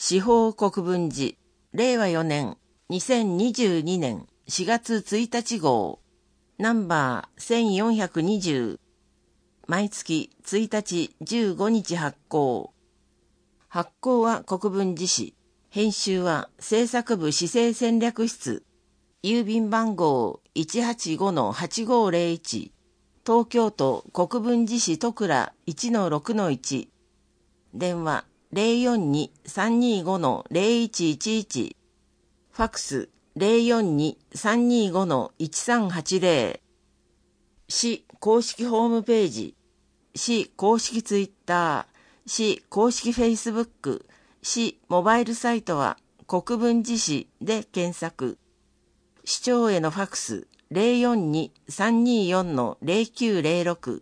司法国分寺、令和4年、2022年4月1日号、ナンバー1420、毎月1日15日発行。発行は国分寺市、編集は制作部市政戦略室、郵便番号 185-8501、東京都国分寺市戸倉 1-6-1、電話 042-325-0111、ファクス 042-325-1380、市公式ホームページ、市公式ツイッター、市公式フェイスブック、市モバイルサイトは国分寺市で検索。市長へのファクス 042-324-0906。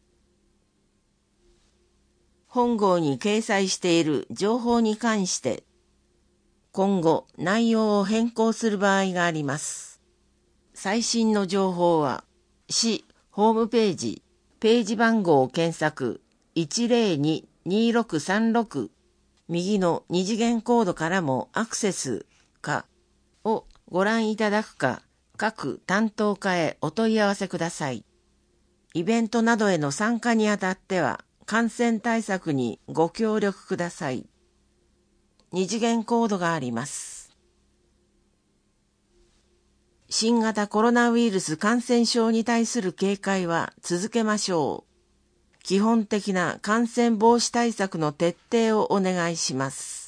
本号に掲載している情報に関して、今後内容を変更する場合があります。最新の情報は、市ホームページ、ページ番号を検索 102-2636 右の二次元コードからもアクセスかをご覧いただくか、各担当課へお問い合わせください。イベントなどへの参加にあたっては、感染対策にご協力ください。二次元コードがあります。新型コロナウイルス感染症に対する警戒は続けましょう。基本的な感染防止対策の徹底をお願いします。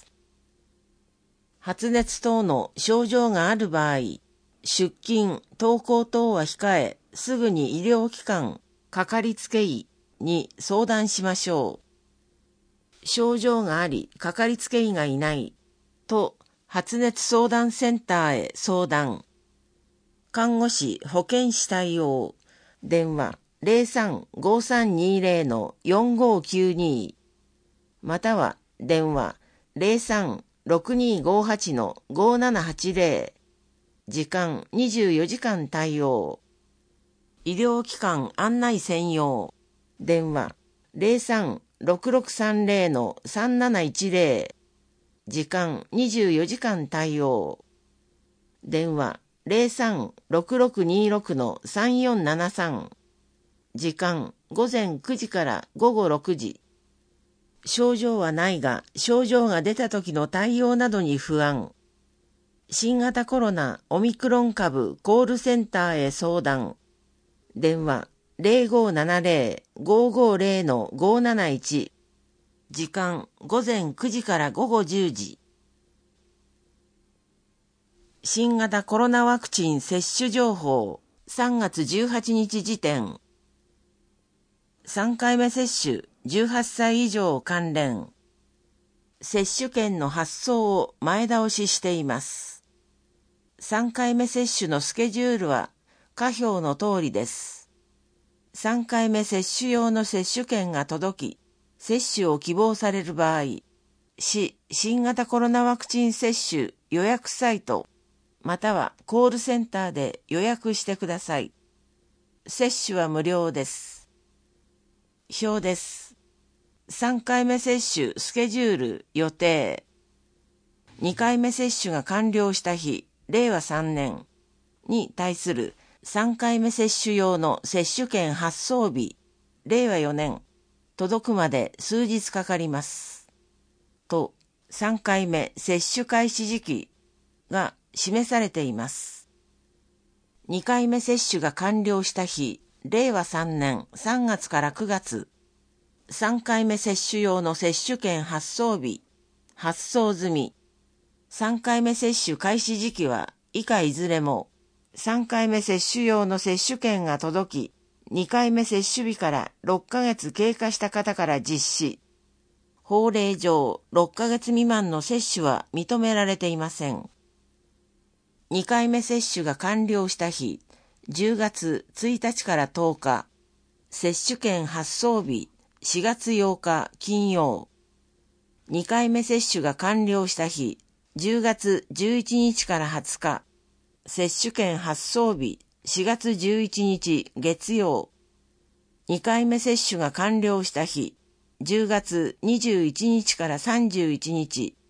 発熱等の症状がある場合、出勤、登校等は控え、すぐに医療機関、かかりつけ医に相談しましょう。症状があり、かかりつけ医がいないと、発熱相談センターへ相談。看護師、保健師対応。電話 03-5320-4592 または電話 03-6258-5780 時間24時間対応。医療機関案内専用。電話 03-6630-3710 時間24時間対応。電話 03-6626-3473 時間午前9時から午後6時。症状はないが、症状が出た時の対応などに不安。新型コロナオミクロン株コールセンターへ相談。電話 0570-550-571 時間午前9時から午後10時。新型コロナワクチン接種情報3月18日時点。3回目接種18歳以上関連。接種券の発送を前倒ししています。3回目接種のスケジュールは下表の通りです。3回目接種用の接種券が届き、接種を希望される場合、市新型コロナワクチン接種予約サイト、またはコールセンターで予約してください。接種は無料です。表です。3回目接種スケジュール予定。2回目接種が完了した日、令和3年に対する3回目接種用の接種券発送日、令和4年、届くまで数日かかります。と、3回目接種開始時期が示されています。2回目接種が完了した日、令和3年3月から9月、3回目接種用の接種券発送日、発送済み。3回目接種開始時期は以下いずれも、3回目接種用の接種券が届き、2回目接種日から6ヶ月経過した方から実施。法令上6ヶ月未満の接種は認められていません。2回目接種が完了した日、10月1日から10日、接種券発送日、4月8日金曜。2回目接種が完了した日、10月11日から20日、接種券発送日、4月11日月曜。2回目接種が完了した日、10月21日から31日、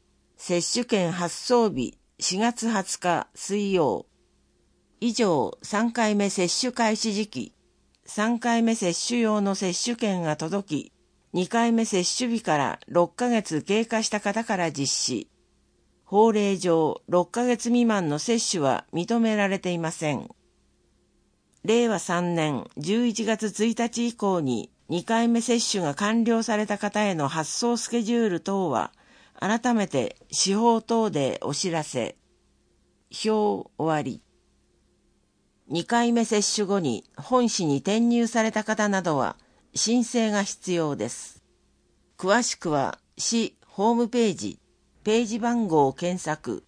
接種券発送日4月20日水曜。以上、3回目接種開始時期。3回目接種用の接種券が届き、2回目接種日から6ヶ月経過した方から実施。法令上、6ヶ月未満の接種は認められていません。令和3年11月1日以降に2回目接種が完了された方への発送スケジュール等は、改めて司法等でお知らせ。表終わり。2回目接種後に本市に転入された方などは申請が必要です。詳しくは市ホームページ、ページ番号を検索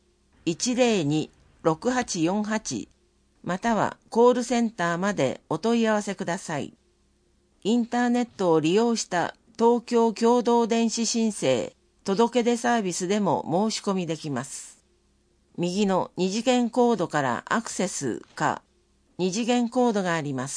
102-6848 またはコールセンターまでお問い合わせください。インターネットを利用した東京共同電子申請届出サービスでも申し込みできます。右の二次元コードからアクセスか二次元コードがあります。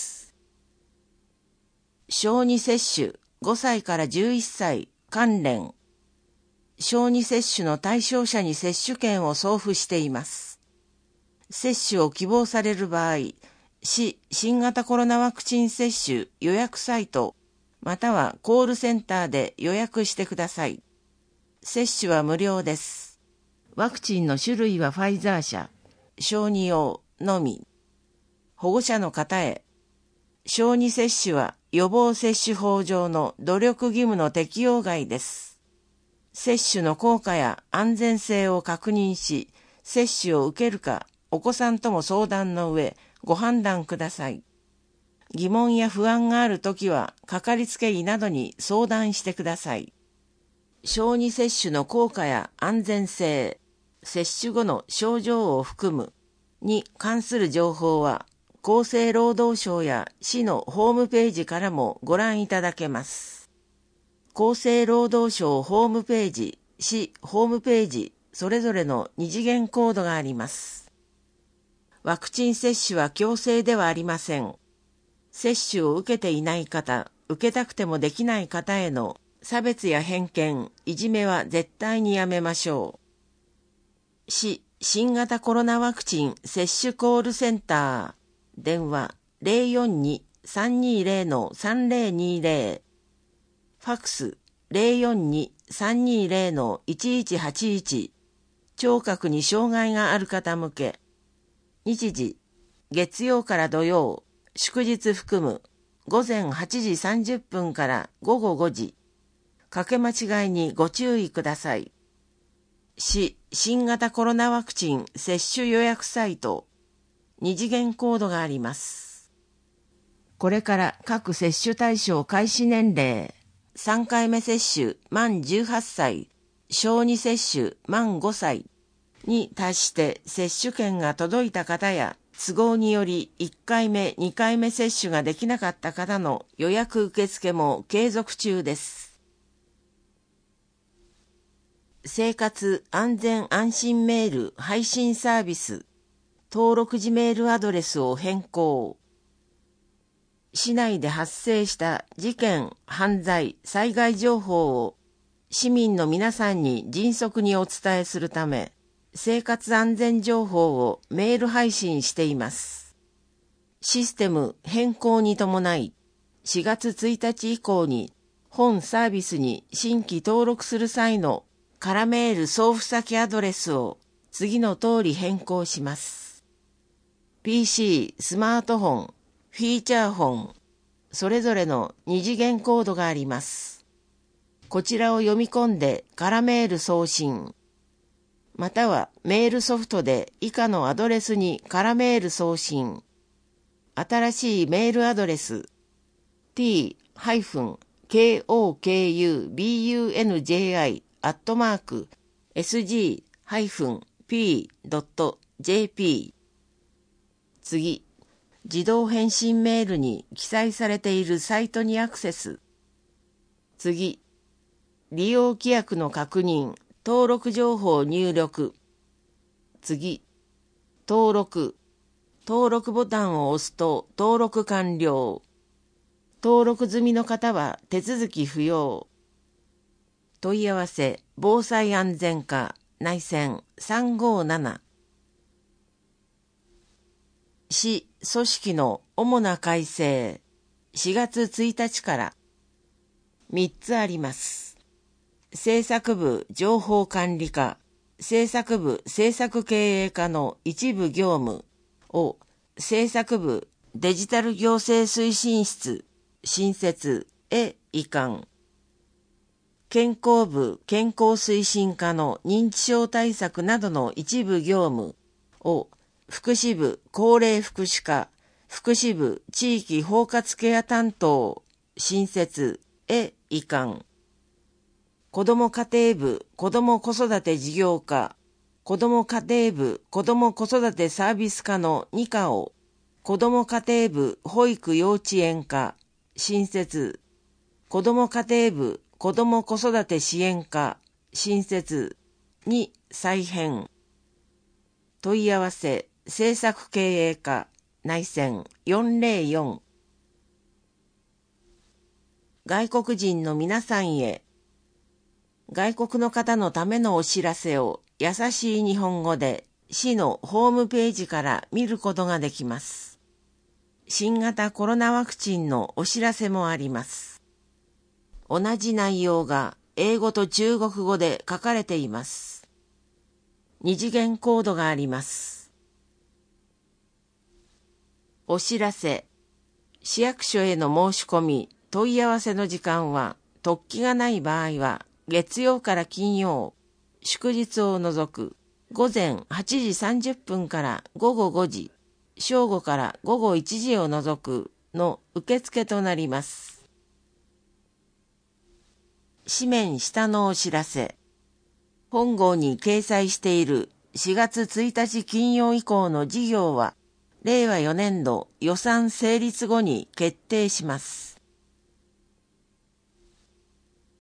小児接種5歳から11歳関連。小児接種の対象者に接種券を送付しています。接種を希望される場合、市新型コロナワクチン接種予約サイトまたはコールセンターで予約してください。接種は無料です。ワクチンの種類はファイザー社、小児用のみ。保護者の方へ、小児接種は予防接種法上の努力義務の適用外です。接種の効果や安全性を確認し、接種を受けるか、お子さんとも相談の上、ご判断ください。疑問や不安があるときは、かかりつけ医などに相談してください。小児接種の効果や安全性、接種後の症状を含むに関する情報は、厚生労働省や市のホームページからもご覧いただけます。厚生労働省ホームページ、市ホームページ、それぞれの二次元コードがあります。ワクチン接種は強制ではありません。接種を受けていない方、受けたくてもできない方への差別や偏見、いじめは絶対にやめましょう。市新型コロナワクチン接種コールセンター電話 042-320-3020 ファクス 042-320-1181 聴覚に障害がある方向け。日時月曜から土曜祝日含む午前8時30分から午後5時。かけ間違いにご注意ください。市新型コロナワクチン接種予約サイト二次元コードがあります。これから各接種対象開始年齢、3回目接種満18歳、小児接種満5歳に達して接種券が届いた方や、都合により1回目、2回目接種ができなかった方の予約受付も継続中です。生活安全安心メール配信サービス登録時メールアドレスを変更。市内で発生した事件、犯罪、災害情報を市民の皆さんに迅速にお伝えするため、生活安全情報をメール配信しています。システム変更に伴い、4月1日以降に本サービスに新規登録する際の空メール送付先アドレスを次の通り変更します。PC、スマートフォン、フィーチャーフォン、それぞれの二次元コードがあります。こちらを読み込んで空メール送信、またはメールソフトで以下のアドレスに空メール送信。新しいメールアドレス t-kokubi@sg-p.jp 次、自動返信メールに記載されているサイトにアクセス。次、利用規約の確認、登録情報入力。次、登録ボタンを押すと登録完了。登録済みの方は手続き不要。問い合わせ、防災安全課内線357。市組織の主な改正、4月1日から3つあります。政策部情報管理課、政策部政策経営課の一部業務を政策部デジタル行政推進室新設へ移管。健康部健康推進課の認知症対策などの一部業務を福祉部高齢福祉課福祉部地域包括ケア担当新設へ移管。子ども家庭部子ども子育て事業課子ども家庭部子ども子育てサービス課の2課を子ども家庭部保育幼稚園課新設。子ども家庭部子ども子育て支援課新設に再編。問い合わせ政策経営課内線404。外国人の皆さんへ。外国の方のためのお知らせを優しい日本語で市のホームページから見ることができます。新型コロナワクチンのお知らせもあります。同じ内容が英語と中国語で書かれています。二次元コードがあります。お知らせ。市役所への申し込み、問い合わせの時間は、突起がない場合は、月曜から金曜、祝日を除く、午前8時30分から午後5時、正午から午後1時を除くの受付となります。紙面下のお知らせ。本号に掲載している4月1日金曜以降の事業は、令和4年度予算成立後に決定します。